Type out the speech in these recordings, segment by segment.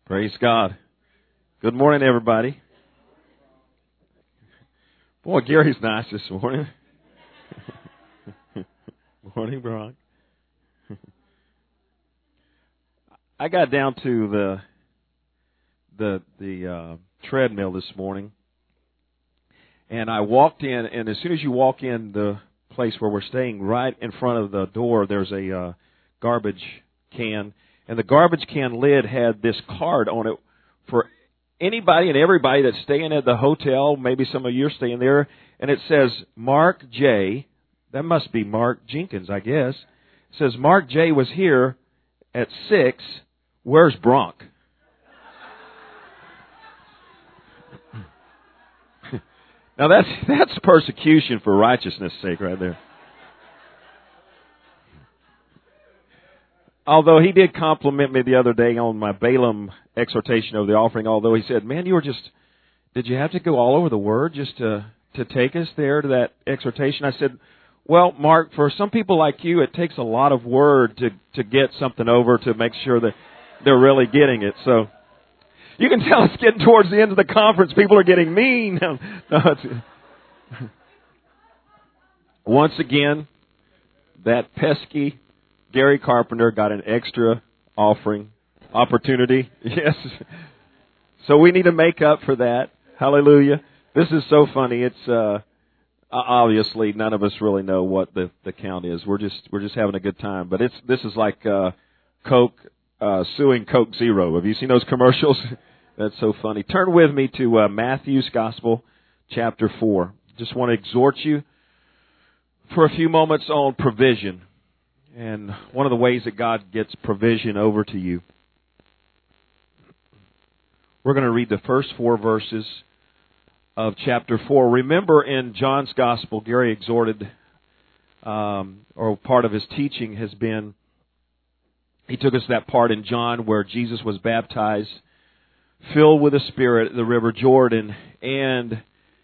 Praise God. Good morning, everybody. Boy, Gary's nice this morning. Morning, Brock. I got down to the treadmill this morning, and I walked in, and as soon as you walk in the place where we're staying, right in front of the door, there's a garbage can, and the garbage can lid had this card on it for anybody and everybody that's staying at the hotel. Maybe some of you are staying there, and it says Mark J. That must be Mark Jenkins, I guess. It says Mark J. was here at 6. Where's Bronk? Now that's persecution for righteousness' sake right there. Although he did compliment me the other day on my Balaam exhortation of the offering, although he said, man, did you have to go all over the Word just to take us there to that exhortation? I said, well, Mark, for some people like you, it takes a lot of Word to get something over to make sure that they're really getting it. So you can tell it's getting towards the end of the conference. People are getting mean. Once again, that pesky Gary Carpenter got an extra offering opportunity. Yes. So we need to make up for that. Hallelujah. This is so funny. It's obviously none of us really know what the count is. We're just having a good time. But this is like Coke suing Coke Zero. Have you seen those commercials? That's so funny. Turn with me to Matthew's Gospel, chapter 4. Just want to exhort you for a few moments on provision. And one of the ways that God gets provision over to you. We're going to read the first 4 verses of chapter 4. Remember in John's Gospel, Gary exhorted, or part of his teaching has been, he took us to that part in John where Jesus was baptized, filled with the Spirit, the River Jordan, and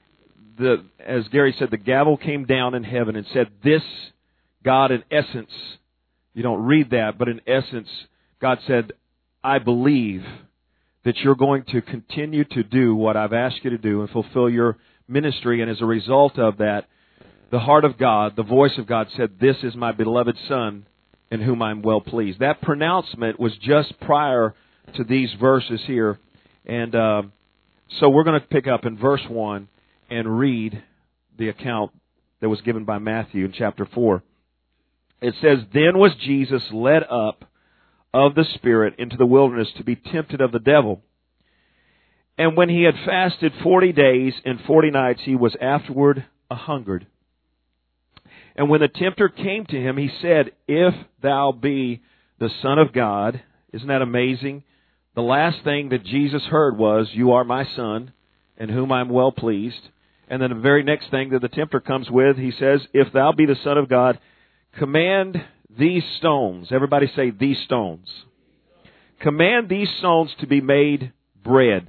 as Gary said, the gavel came down in heaven and said, this, God in essence, you don't read that, but in essence, God said, I believe that you're going to continue to do what I've asked you to do and fulfill your ministry. And as a result of that, the heart of God, the voice of God said, this is my beloved Son in whom I'm well pleased. That pronouncement was just prior to these verses here. And so we're going to pick up in verse 1 and read the account that was given by Matthew in chapter 4. It says, then was Jesus led up of the Spirit into the wilderness to be tempted of the devil. And when he had fasted 40 days and 40 nights, he was afterward a-hungered. And when the tempter came to him, he said, if thou be the Son of God. Isn't that amazing? The last thing that Jesus heard was, you are my Son, in whom I'm well pleased. And then the very next thing that the tempter comes with, he says, if thou be the Son of God, command these stones. Everybody say, these stones. Command these stones to be made bread.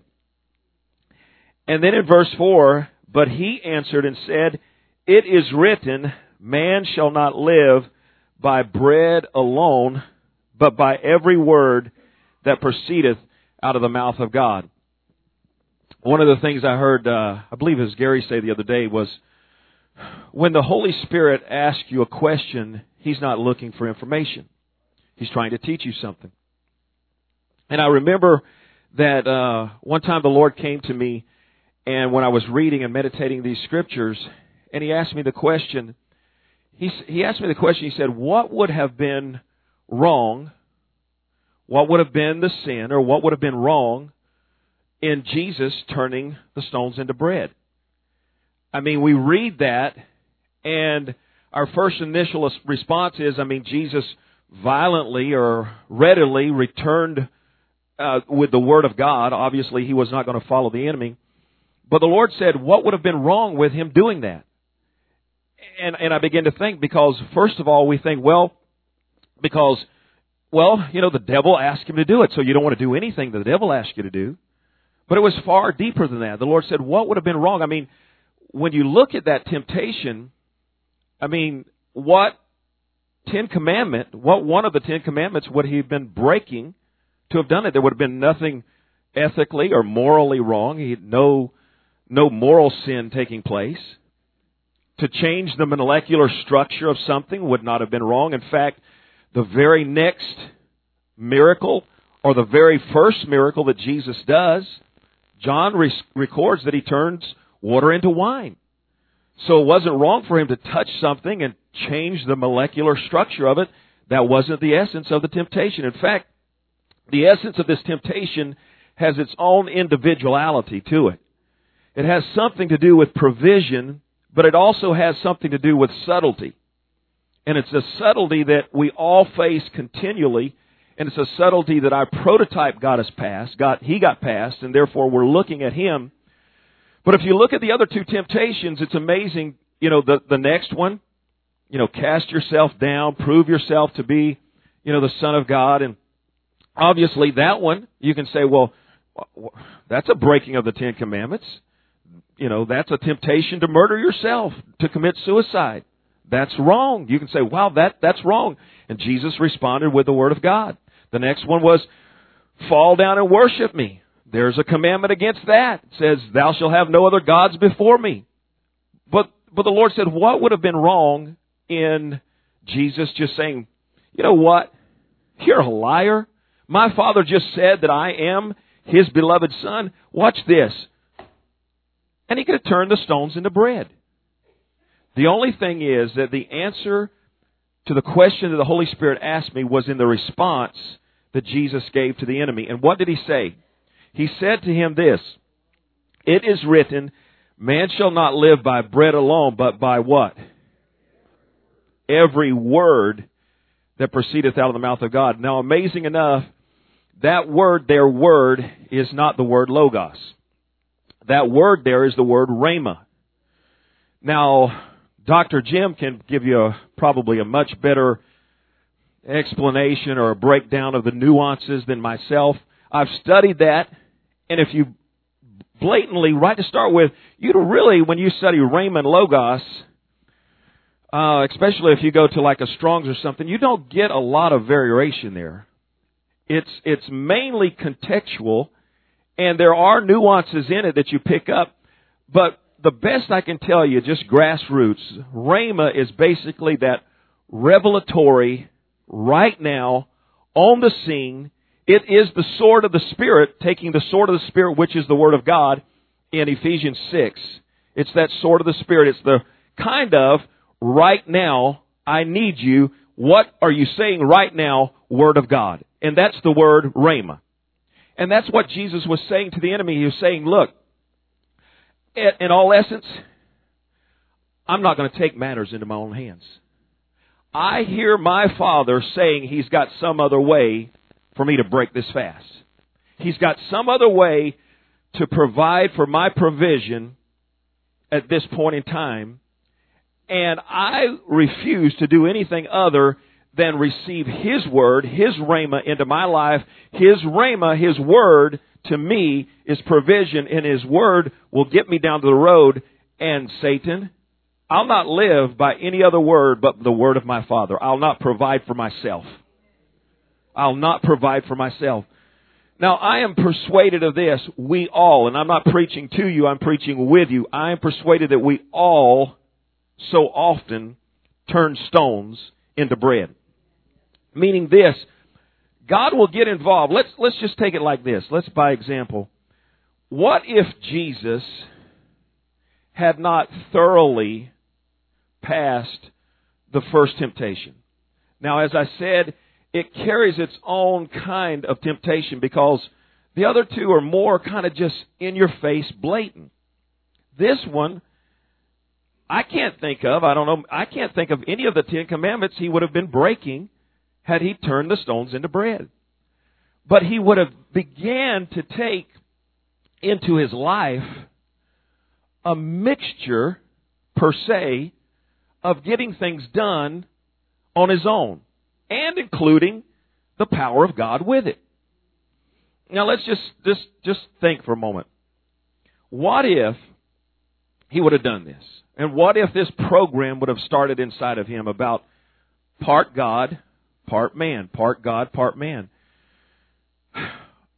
And then in verse 4, but he answered and said, it is written, man shall not live by bread alone, but by every word that proceedeth out of the mouth of God. One of the things I heard, I believe as Gary said the other day, was when the Holy Spirit asks you a question, He's not looking for information. He's trying to teach you something. And I remember that one time the Lord came to me, and when I was reading and meditating these scriptures, and He asked me the question, He asked me the question, He said, what would have been wrong, what would have been the sin, or what would have been wrong in Jesus turning the stones into bread? I mean, we read that, and our first initial response is, Jesus violently or readily returned with the Word of God. Obviously, He was not going to follow the enemy. But the Lord said, what would have been wrong with Him doing that? And I began to think, because first of all, we think, the devil asked Him to do it, so you don't want to do anything that the devil asked you to do. But it was far deeper than that. The Lord said, what would have been wrong? When you look at that temptation, what one of the 10 Commandments would He have been breaking to have done it? There would have been nothing ethically or morally wrong. He had no moral sin taking place. To change the molecular structure of something would not have been wrong. In fact, the very next miracle, or the very first miracle that Jesus does, John records that he turns water into wine. So it wasn't wrong for him to touch something and change the molecular structure of it. That wasn't the essence of the temptation. In fact, the essence of this temptation has its own individuality to it. It has something to do with provision, but it also has something to do with subtlety. And it's a subtlety that we all face continually, and it's a subtlety that our prototype got us past. He got past, and therefore we're looking at him. But if you look at the other two temptations, it's amazing. The next one, cast yourself down, prove yourself to be, the Son of God. And obviously that one, you can say, well, that's a breaking of the Ten Commandments. That's a temptation to murder yourself, to commit suicide. That's wrong. You can say, wow, that's wrong. And Jesus responded with the Word of God. The next one was, fall down and worship me. There's a commandment against that. It says, thou shalt have no other gods before me. But the Lord said, what would have been wrong in Jesus just saying, you know what? You're a liar. My Father just said that I am His beloved Son. Watch this. And He could have turned the stones into bread. The only thing is that the answer to the question that the Holy Spirit asked me was in the response that Jesus gave to the enemy. And what did He say? He said to him this, it is written, man shall not live by bread alone, but by what? Every word that proceedeth out of the mouth of God. Now, amazing enough, that word, their word, is not the word logos. That word there is the word rhema. Now, Dr. Jim can give you probably a much better explanation or a breakdown of the nuances than myself. I've studied that, and if you blatantly, right to start with, you'd really, when you study rhema and logos, especially if you go to like a Strong's or something, you don't get a lot of variation there. It's mainly contextual, and there are nuances in it that you pick up, but the best I can tell you, just grassroots, rhema is basically that revelatory, right now, on the scene. It is the sword of the Spirit, taking the sword of the Spirit, which is the Word of God, in Ephesians 6. It's that sword of the Spirit. It's the kind of, right now, I need you. What are you saying right now, Word of God? And that's the word rhema. And that's what Jesus was saying to the enemy. He was saying, look, in all essence, I'm not going to take matters into my own hands. I hear my Father saying He's got some other way for me to break this fast. He's got some other way to provide for my provision at this point in time. And I refuse to do anything other than receive His Word, His rhema into my life. His rhema, His Word, to me, is provision, and His Word will get me down to the road. And Satan, I'll not live by any other word but the word of my Father. I'll not provide for myself. I'll not provide for myself. Now, I am persuaded of this. We all, and I'm not preaching to you, I'm preaching with you. I am persuaded that we all so often turn stones into bread. Meaning this, God will get involved. Let's just take it like this. Let's, by example, what if Jesus had not thoroughly passed the first temptation? Now, as I said, it carries its own kind of temptation because the other two are more kind of just in your face, blatant. This one, I can't think of any of the 10 commandments He would have been breaking had He turned the stones into bread. But He would have began to take into His life a mixture, per se, of getting things done on His own, and including the power of God with it. Now let's just think for a moment. What if He would have done this? And what if this program would have started inside of Him about part God, part man, part God, part man?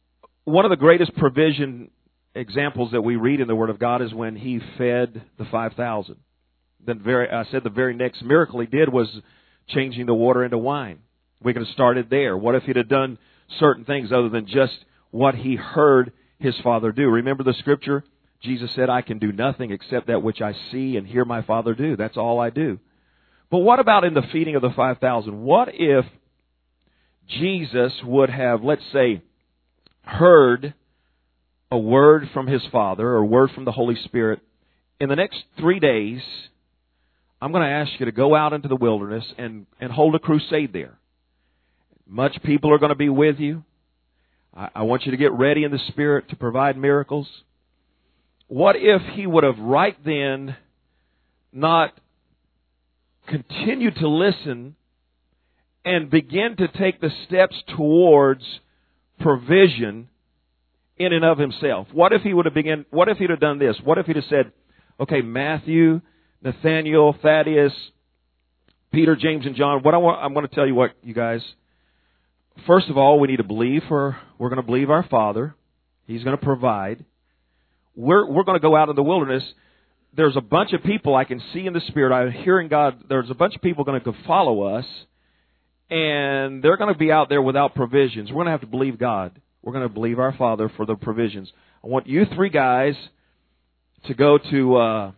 one of the greatest provision examples that we read in the Word of God is when He fed the 5,000. The very next miracle He did was changing the water into wine. We could have started there. What if He'd have done certain things other than just what He heard His Father do? Remember the Scripture? Jesus said, I can do nothing except that which I see and hear my Father do. That's all I do. But what about in the feeding of the 5,000? What if Jesus would have, let's say, heard a word from His Father or a word from the Holy Spirit? In the next 3 days, I'm going to ask you to go out into the wilderness and hold a crusade there. Much people are going to be with you. I want you to get ready in the Spirit to provide miracles. What if He would have right then not continued to listen and begin to take the steps towards provision in and of Himself? What if He would have what if He'd have done this? What if He'd have said, okay, Matthew, Nathaniel, Thaddeus, Peter, James, and John, I'm going to tell you what, you guys. First of all, we need to believe we're going to believe our Father. He's going to provide. We're going to go out in the wilderness. There's a bunch of people I can see in the Spirit. I'm hearing God. There's a bunch of people going to follow us, and they're going to be out there without provisions. We're going to have to believe God. We're going to believe our Father for the provisions. I want you 3 guys to go to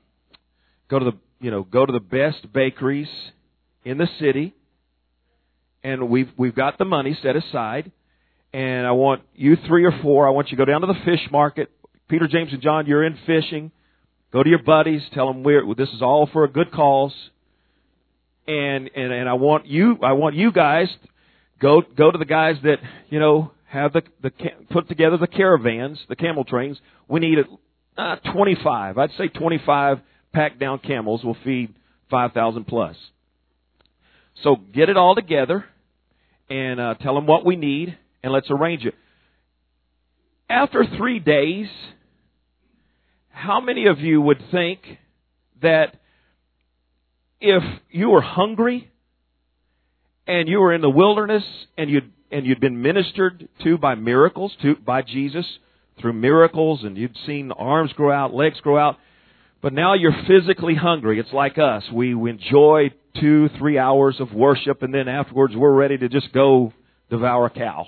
the best bakeries in the city, and we've got the money set aside. And I want you 3 or 4. I want you to go down to the fish market. Peter, James, and John, you're in fishing. Go to your buddies. Tell them this is all for a good cause. And I want you guys go to the guys that have put together the caravans, the camel trains. We need 25. I'd say 25 packed down camels will feed 5,000 plus. So get it all together and tell them what we need, and let's arrange it. After 3 days, how many of you would think that if you were hungry and you were in the wilderness and you'd been ministered to by miracles, by Jesus through miracles, and you'd seen arms grow out, legs grow out, but now you're physically hungry? It's like us. We enjoy 2-3 hours of worship, and then afterwards we're ready to just go devour a cow.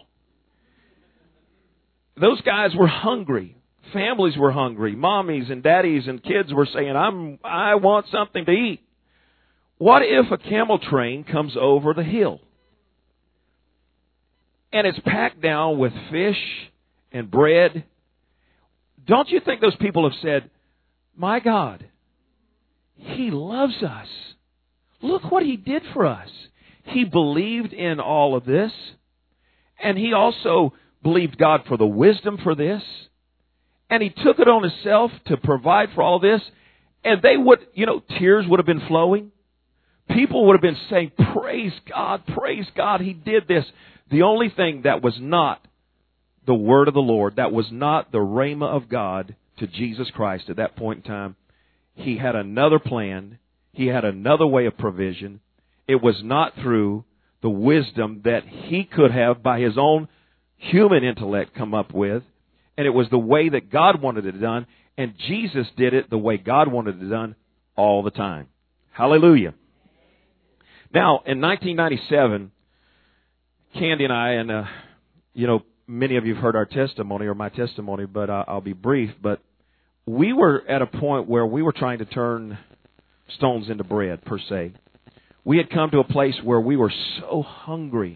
Those guys were hungry. Families were hungry. Mommies and daddies and kids were saying, I want something to eat. What if a camel train comes over the hill and it's packed down with fish and bread? Don't you think those people have said, my God, He loves us. Look what He did for us. He believed in all of this, and He also believed God for the wisdom for this, and He took it on Himself to provide for all this, and they would, tears would have been flowing. People would have been saying, praise God, He did this. The only thing that was not the word of the Lord, that was not the rhema of God to Jesus Christ at that point in time, He had another plan. He had another way of provision. It was not through the wisdom that He could have by His own human intellect come up with. And it was the way that God wanted it done. And Jesus did it the way God wanted it done all the time. Hallelujah. Now, in 1997, Candy and I, and many of you have heard our testimony or my testimony, but I'll be brief. But we were at a point where we were trying to turn stones into bread, per se. We had come to a place where we were so hungry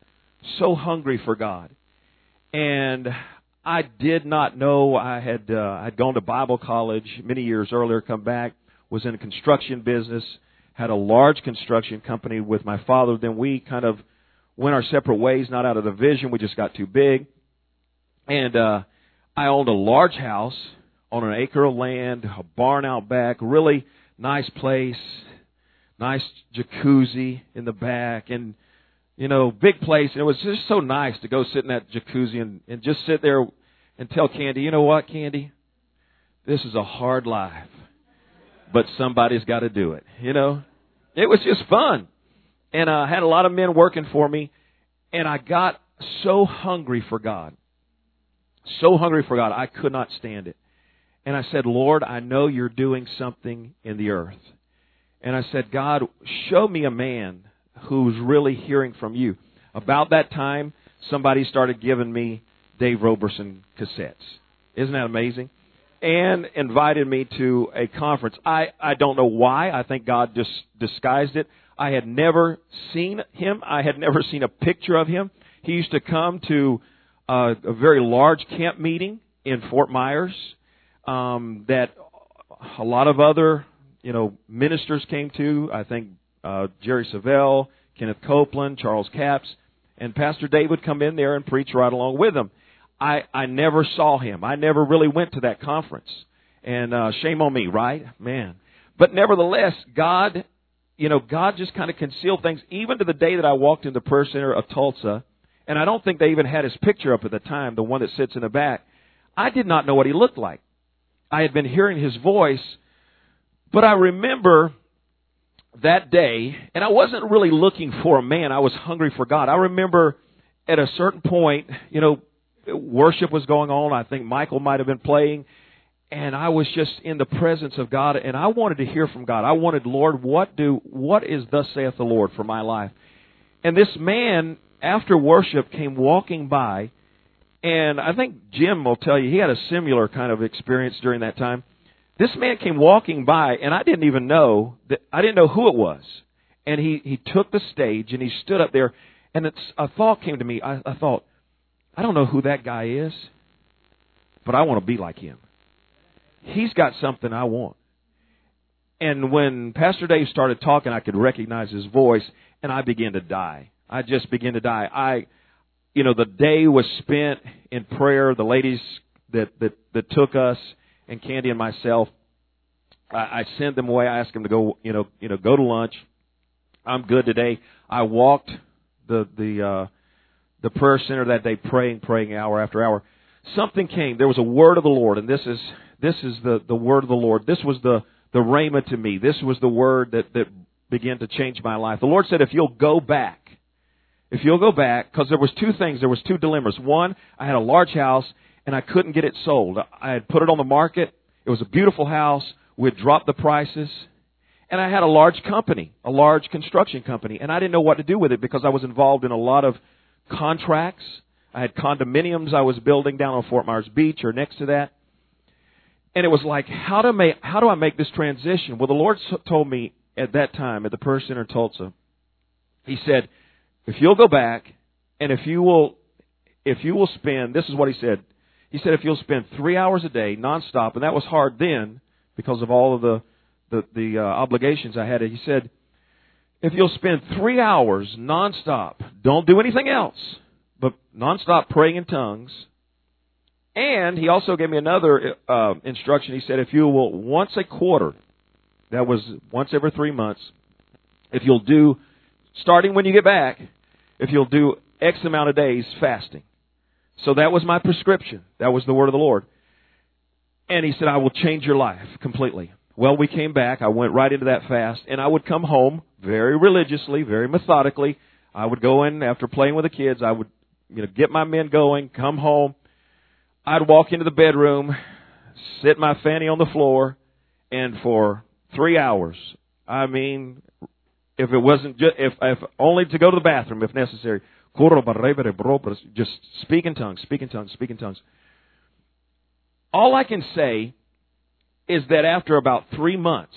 for God. And I did not know. I'd gone to Bible college many years earlier, come back, was in a construction business, had a large construction company with my father. Then we kind of went our separate ways, not out of the vision. We just got too big. And I owned a large house on an acre of land, a barn out back, really nice place, nice jacuzzi in the back, and, big place. And it was just so nice to go sit in that jacuzzi and just sit there and tell Candy, you know what, Candy? This is a hard life, but somebody's got to do it, It was just fun. And I had a lot of men working for me, and I got so hungry for God. So hungry for God, I could not stand it. And I said, Lord, I know you're doing something in the earth. And I said, God, show me a man who's really hearing from you. About that time, somebody started giving me Dave Roberson cassettes. Isn't that amazing? And invited me to a conference. I don't know why. I think God just disguised it. I had never seen him. I had never seen a picture of him. He used to come to a very large camp meeting in Fort Myers that a lot of other ministers came to. I think Jerry Savelle, Kenneth Copeland, Charles Capps, and Pastor Dave would come in there and preach right along with them. I never saw him. I never really went to that conference. And shame on me, right? Man. But nevertheless, God just kind of concealed things, even to the day that I walked in the prayer center of Tulsa. And I don't think they even had his picture up at the time, the one that sits in the back. I did not know what he looked like. I had been hearing his voice, but I remember that day, and I wasn't really looking for a man. I was hungry for God. I remember at a certain point, worship was going on. I think Michael might have been playing, and I was just in the presence of God, and I wanted to hear from God. I wanted, Lord, what is thus saith the Lord for my life? And this man, after worship, came walking by, and I think Jim will tell you he had a similar kind of experience during that time. This man came walking by, and I didn't know who it was. And he took the stage, and he stood up there, and a thought came to me. I thought, I don't know who that guy is, but I want to be like him. He's got something I want. And when Pastor Dave started talking, I could recognize his voice, and I began to die. I just began to die. The day was spent in prayer. The ladies that took us, and Candy and myself, I sent them away. I asked them to go, go to lunch. I'm good today. I walked the prayer center that day, praying hour after hour. Something came. There was a word of the Lord, and this is the word of the Lord. This was the rhema to me. This was the word that began to change my life. The Lord said, if you'll go back, because there was two things. There was two dilemmas. One, I had a large house, and I couldn't get it sold. I had put it on the market. It was a beautiful house. We had dropped the prices. And I had a large company, a large construction company, and I didn't know what to do with it because I was involved in a lot of contracts. I had condominiums I was building down on Fort Myers Beach or next to that. And it was like, how do I make this transition? Well, the Lord told me at that time at the Prayer Center in Tulsa, He said, if you'll go back and if you will spend, this is what He said. He said, if you'll spend 3 hours a day nonstop, and that was hard then because of all of the obligations I had. He said, if you'll spend 3 hours nonstop, don't do anything else, but nonstop praying in tongues. And He also gave me another instruction. He said, if you will once a quarter, that was once every 3 months, if you'll do, starting when you get back, if you'll do X amount of days fasting. So that was my prescription. That was the word of the Lord. And He said, I will change your life completely. Well, we came back. I went right into that fast. And I would come home very religiously, very methodically. I would go in after playing with the kids. I would get my men going, come home. I'd walk into the bedroom, sit my fanny on the floor, and for 3 hours, I mean, if it wasn't if only to go to the bathroom if necessary, just speak in tongues, speak in tongues, speak in tongues. All I can say is that after about 3 months,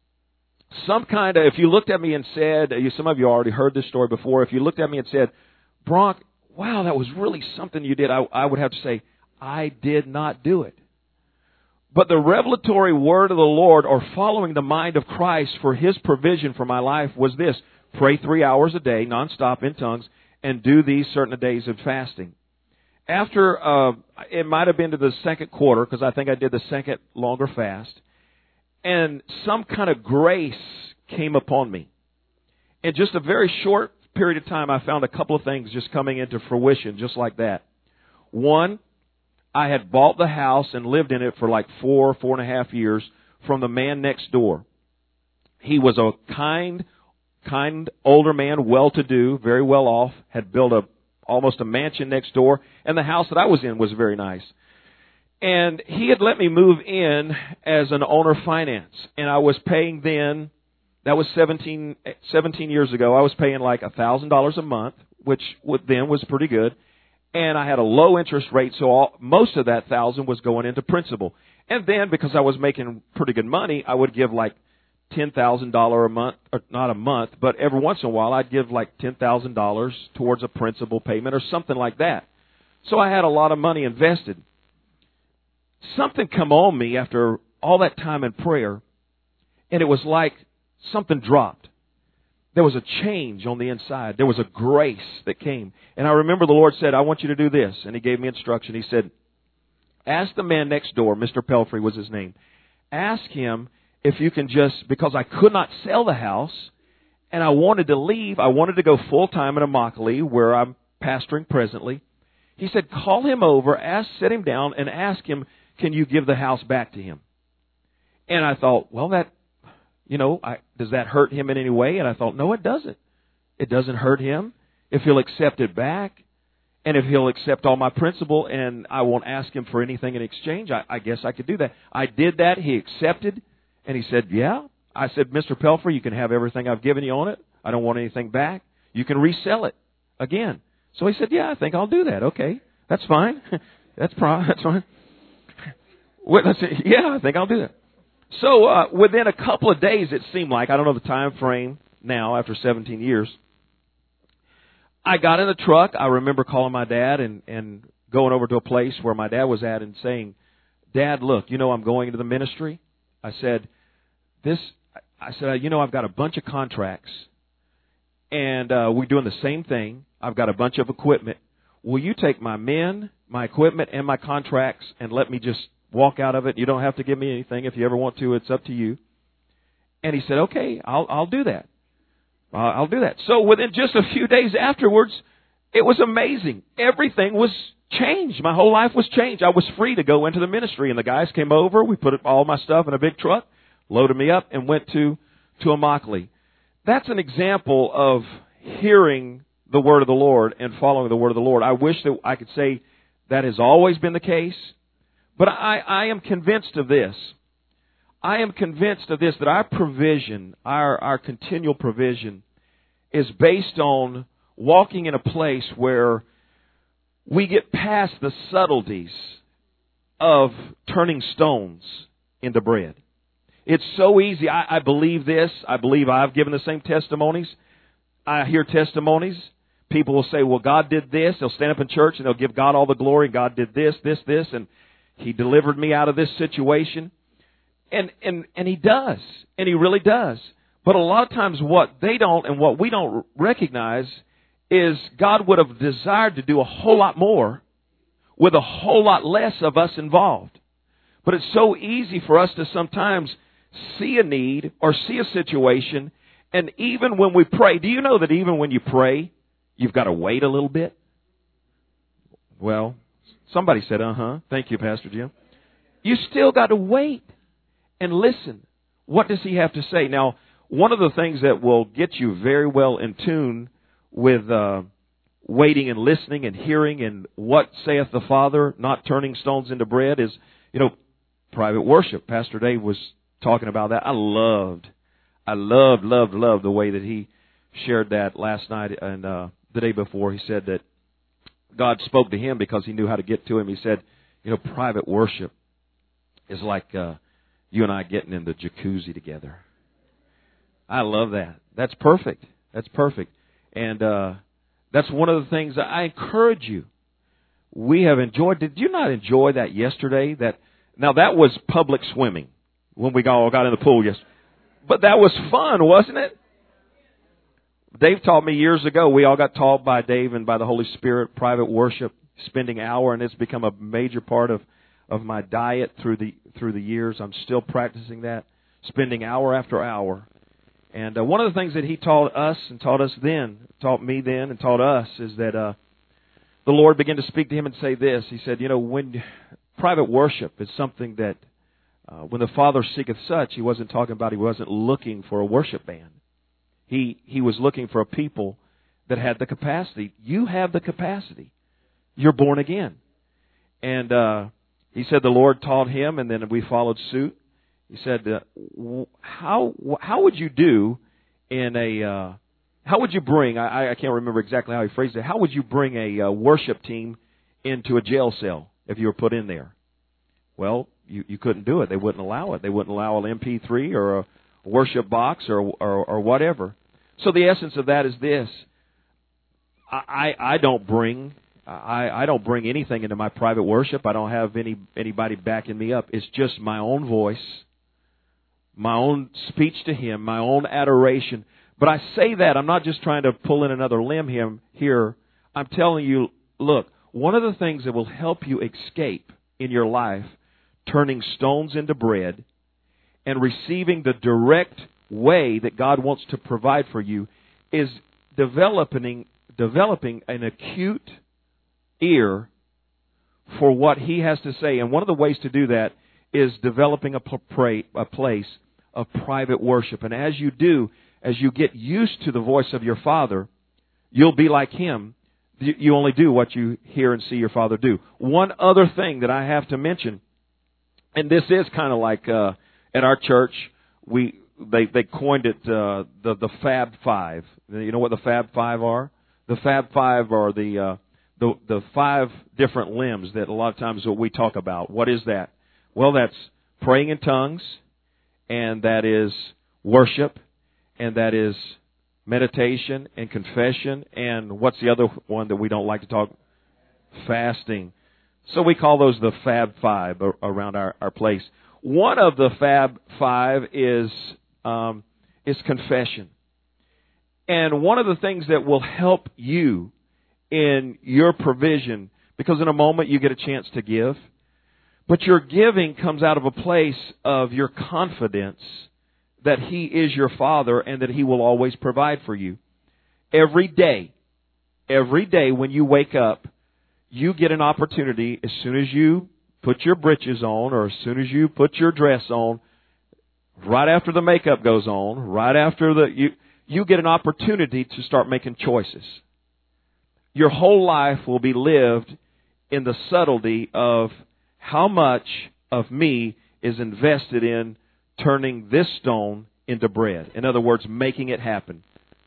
if you looked at me and said, some of you already heard this story before, if you looked at me and said, Bronk, wow, that was really something you did, I would have to say, I did not do it. But the revelatory word of the Lord, or following the mind of Christ for His provision for my life, was this: pray 3 hours a day, nonstop in tongues, and do these certain days of fasting. After, it might have been to the second quarter, because I think I did the second longer fast, and some kind of grace came upon me. In just a very short period of time, I found a couple of things just coming into fruition, just like that. One, I had bought the house and lived in it for like 4.5 years from the man next door. He was a kind older man, well-to-do, very well off, had built almost a mansion next door, and the house that I was in was very nice. And he had let me move in as an owner finance. And I was paying then, that was 17 years ago, I was paying like $1,000 a month, which then was pretty good. And I had a low interest rate, so most of that $1,000 was going into principal. And then, because I was making pretty good money, I would give like $10,000 a month, or not a month, but every once in a while I'd give like $10,000 towards a principal payment or something like that. So I had a lot of money invested. Something come on me after all that time in prayer, and it was like something dropped. There was a change on the inside. There was a grace that came. And I remember the Lord said, I want you to do this. And He gave me instruction. He said, ask the man next door, Mr. Pelfrey was his name. Ask him if you can just, because I could not sell the house, and I wanted to leave. I wanted to go full-time in Immokalee, where I'm pastoring presently. He said, call him over, sit him down, and ask him, can you give the house back to him? And I thought, well, does that hurt him in any way? And I thought, no, it doesn't. It doesn't hurt him if he'll accept it back, and if he'll accept all my principal, and I won't ask him for anything in exchange. I guess I could do that. I did that. He accepted, and he said, yeah. I said, Mr. Pelfrey, you can have everything I've given you on it. I don't want anything back. You can resell it again. So he said, yeah, I think I'll do that. Okay, that's fine. That's fine. Yeah, I think I'll do that. So within a couple of days, it seemed like, I don't know the time frame now, after 17 years, I got in the truck. I remember calling my dad and going over to a place where my dad was at and saying, Dad, look, I'm going into the ministry. I said, I've got a bunch of contracts, and we're doing the same thing. I've got a bunch of equipment. Will you take my men, my equipment, and my contracts and let me just walk out of it? You don't have to give me anything. If you ever want to, it's up to you. And he said, okay, I'll do that. I'll do that. So within just a few days afterwards, it was amazing. Everything was changed. My whole life was changed. I was free to go into the ministry. And the guys came over. We put all my stuff in a big truck, loaded me up, and went to Immokalee. That's an example of hearing the word of the Lord and following the word of the Lord. I wish that I could say that has always been the case. But I am convinced of this. I am convinced of this, that our provision, our continual provision, is based on walking in a place where we get past the subtleties of turning stones into bread. It's so easy. I believe this. I believe I've given the same testimonies. I hear testimonies. People will say, well, God did this. They'll stand up in church and they'll give God all the glory. God did this, and He delivered me out of this situation. And He does. And He really does. But a lot of times what they don't and what we don't recognize is God would have desired to do a whole lot more with a whole lot less of us involved. But it's so easy for us to sometimes see a need or see a situation, and even when we pray, do you know that even when you pray, you've got to wait a little bit? Well, somebody said, thank you, Pastor Jim. You still got to wait and listen. What does He have to say? Now, one of the things that will get you very well in tune with waiting and listening and hearing and what saith the Father, not turning stones into bread, is, private worship. Pastor Dave was talking about that. I loved the way that he shared that last night and the day before. He said that God spoke to him because He knew how to get to him. He said, private worship is like you and I getting in the jacuzzi together. I love that. That's perfect. That's perfect. And that's one of the things that I encourage you. We have enjoyed. Did you not enjoy that yesterday? Now that was public swimming when we all got in the pool yesterday. But that was fun, wasn't it? Dave taught me years ago. We all got taught by Dave and by the Holy Spirit, private worship, spending an hour, and it's become a major part of my diet through the years. I'm still practicing that, spending hour after hour. And one of the things that he taught me then, and taught us is that the Lord began to speak to him and say this. He said, when private worship is something that when the Father seeketh such, He wasn't talking about, He wasn't looking for a worship band. He was looking for a people that had the capacity. You have the capacity. You're born again. And He said the Lord taught him, and then we followed suit. He said, how would you do in a, how would you bring, I can't remember exactly how he phrased it, how would you bring a worship team into a jail cell if you were put in there? Well, you couldn't do it. They wouldn't allow it. They wouldn't allow an MP3 or a worship box or whatever. So the essence of that is this. I don't bring anything into my private worship. I don't have anybody backing me up. It's just my own voice, my own speech to Him, my own adoration. But I say that, I'm not just trying to pull in another limb here. I'm telling you, look, one of the things that will help you escape in your life, turning stones into bread and receiving the direct way that God wants to provide for you, is developing an acute ear for what He has to say. And one of the ways to do that is developing a place of private worship. And as you do, as you get used to the voice of your Father, you'll be like Him. You only do what you hear and see your Father do. One other thing that I have to mention, and this is kind of like at our church, they coined it the Fab Five. You know what the Fab Five are? The Fab Five are the five different limbs that a lot of times what we talk about. What is that? Well, that's praying in tongues, and that is worship, and that is meditation and confession, and what's the other one that we don't like to talk? Fasting. So we call those the Fab Five around our place. One of the Fab Five is confession. And one of the things that will help you in your provision, because in a moment you get a chance to give, but your giving comes out of a place of your confidence that He is your Father and that He will always provide for you. Every day when you wake up, you get an opportunity as soon as you put your britches on or as soon as you put your dress on, right after the makeup goes on, right after you get an opportunity to start making choices. Your whole life will be lived in the subtlety of how much of me is invested in turning this stone into bread. In other words, making it happen.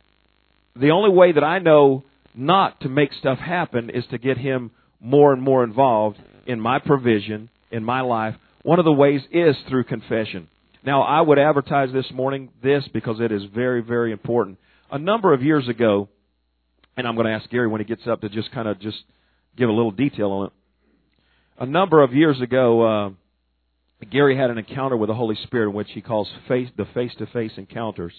The only way that I know not to make stuff happen is to get Him more and more involved in my provision, in my life. One of the ways is through confession. Now, I would advertise this morning because it is very, very important. A number of years ago, and I'm going to ask Gary when he gets up to just give a little detail on it. A number of years ago, Gary had an encounter with the Holy Spirit in which he calls the face-to-face encounters.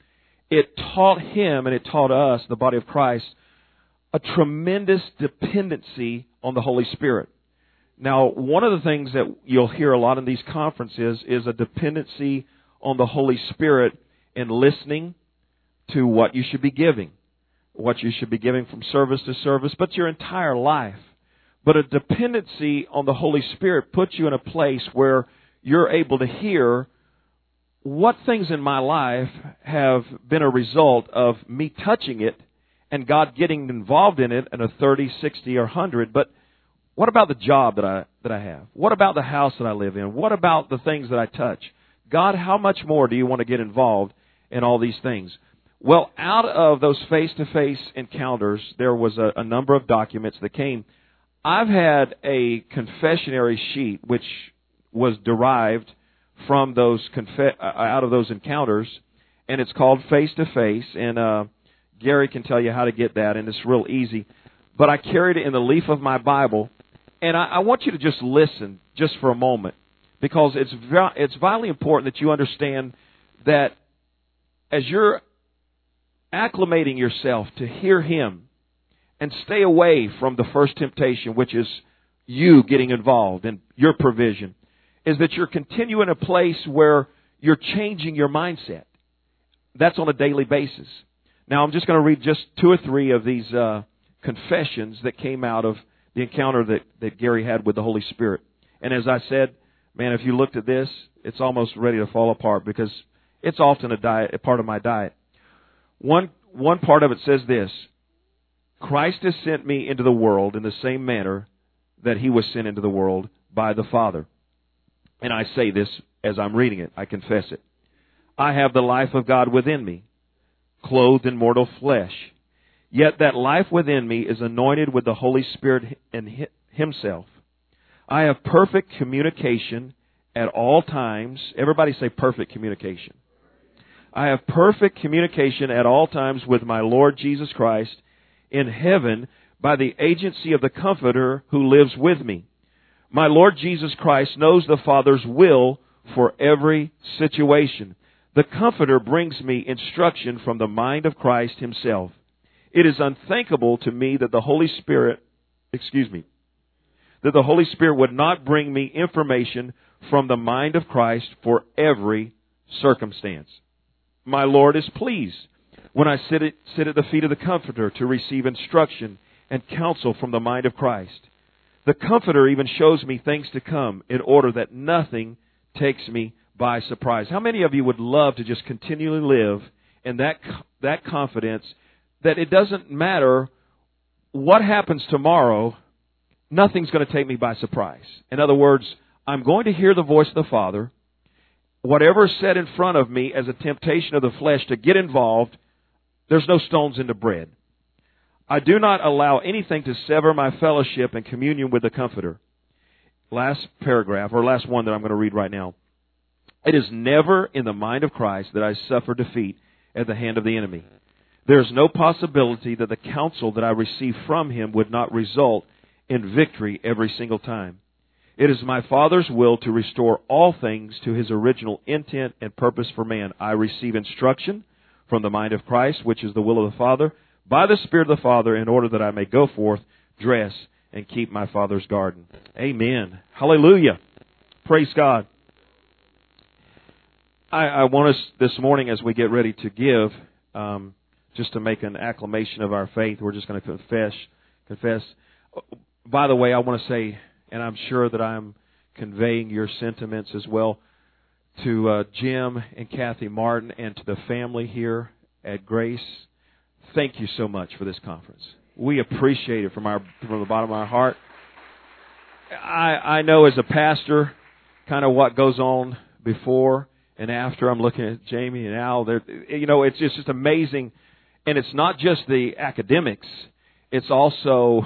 It taught him and it taught us, the body of Christ, a tremendous dependency on the Holy Spirit. Now, one of the things that you'll hear a lot in these conferences is a dependency on the Holy Spirit in listening to what you should be giving. What you should be giving from service to service, but your entire life. But a dependency on the Holy Spirit puts you in a place where you're able to hear what things in my life have been a result of me touching it and God getting involved in it in a 30, 60, or 100. But what about the job that I have? What about the house that I live in? What about the things that I touch? God, how much more do you want to get involved in all these things? Well, out of those face-to-face encounters, there was a number of documents that came. I've had a confessionary sheet which was derived from those out of those encounters, and it's called Face-to-Face, and Gary can tell you how to get that, and it's real easy. But I carried it in the leaf of my Bible, and I want you to just listen just for a moment, because it's vitally important that you understand that as you're acclimating yourself to hear Him and stay away from the first temptation, which is you getting involved in your provision, is that you're continuing a place where you're changing your mindset. That's on a daily basis. Now, I'm just going to read just 2 or 3 of these confessions that came out of the encounter that Gary had with the Holy Spirit. And as I said, man, if you looked at this, it's almost ready to fall apart because it's often a part of my diet. One part of it says this: Christ has sent me into the world in the same manner that He was sent into the world. by the Father. And I say this as I'm reading it. I confess it. I have the life of God within me, clothed in mortal flesh. Yet that life within me is anointed with the Holy Spirit and Himself. I have perfect communication at all times. Everybody say perfect communication. I have perfect communication at all times with my Lord Jesus Christ in heaven by the agency of the Comforter who lives with me. My Lord Jesus Christ knows the Father's will for every situation. The Comforter brings me instruction from the mind of Christ Himself. It is unthinkable to me that the Holy Spirit would not bring me information from the mind of Christ for every circumstance. My Lord is pleased when I sit at the feet of the Comforter to receive instruction and counsel from the mind of Christ. The Comforter even shows me things to come in order that nothing takes me by surprise. How many of you would love to just continually live in that confidence that it doesn't matter what happens tomorrow, nothing's going to take me by surprise? In other words, I'm going to hear the voice of the Father. Whatever is said in front of me as a temptation of the flesh to get involved, there's no stones in the bread. I do not allow anything to sever my fellowship and communion with the Comforter. Last paragraph, or last one that I'm going to read right now. It is never in the mind of Christ that I suffer defeat at the hand of the enemy. There is no possibility that the counsel that I receive from Him would not result in victory every single time. It is my Father's will to restore all things to His original intent and purpose for man. I receive instruction from the mind of Christ, which is the will of the Father, by the Spirit of the Father, in order that I may go forth, dress, and keep my Father's garden. Amen. Hallelujah. Praise God. I want us this morning, as we get ready to give, just to make an acclamation of our faith, we're just going to confess. By the way, I want to say, and I'm sure that I'm conveying your sentiments as well, to Jim and Kathy Martin and to the family here at Grace. Thank you so much for this conference. We appreciate it from the bottom of our heart. I know as a pastor, kind of what goes on before and after. I'm looking at Jamie and Al. It's just amazing. And it's not just the academics. It's also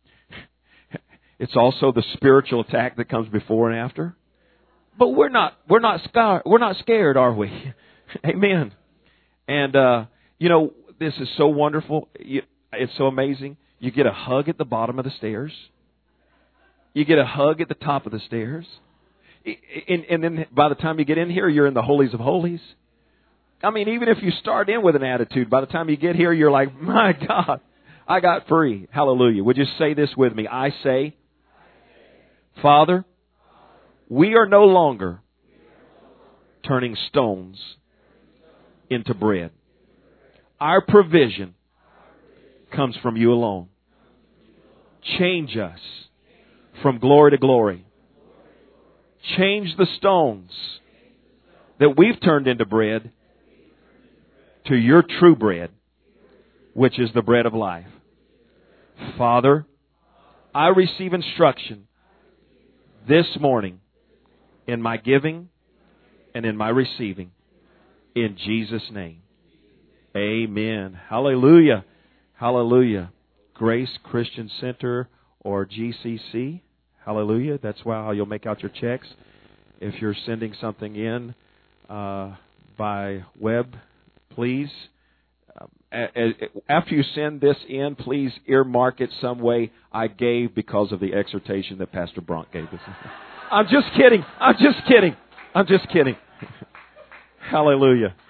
the spiritual attack that comes before and after. But we're not scared, are we? Amen. And this is so wonderful. It's so amazing. You get a hug at the bottom of the stairs. You get a hug at the top of the stairs. And then by the time you get in here, you're in the holies of holies. I mean, even if you start in with an attitude, by the time you get here, you're like, my God, I got free. Hallelujah. Would you say this with me? I say, Father, we are no longer turning stones into bread. Our provision comes from you alone. Change us from glory to glory. Change the stones that we've turned into bread to your true bread, which is the bread of life. Father, I receive instruction this morning in my giving and in my receiving. In Jesus' name. Amen. Hallelujah. Hallelujah. Grace Christian Center or GCC. Hallelujah. That's how you'll make out your checks. If you're sending something in by web, please, after you send this in, please earmark it some way. I gave because of the exhortation that Pastor Bronk gave us. I'm just kidding. Hallelujah.